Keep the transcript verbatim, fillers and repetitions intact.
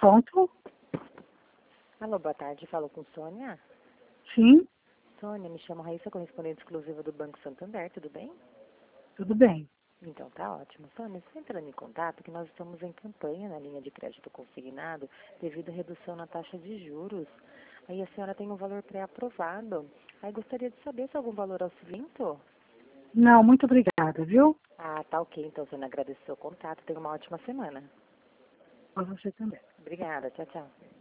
Ponto? Alô, boa tarde. Falo com Sônia. Sim, Sônia, me chamo Raíssa, correspondente exclusiva do Banco Santander, tudo bem? tudo bem. Então, tá ótimo. Sônia, estou entrando em contato que nós estamos em campanha na linha de crédito consignado devido à redução na taxa de juros. Aí a senhora tem um valor pré-aprovado. Aí gostaria de saber se algum valor é subindo? Não, muito obrigada, viu? Ah, tá ok. Então, Sônia, agradeço o seu contato. Tenha uma ótima semana. Para você também. Obrigada. Tchau, tchau.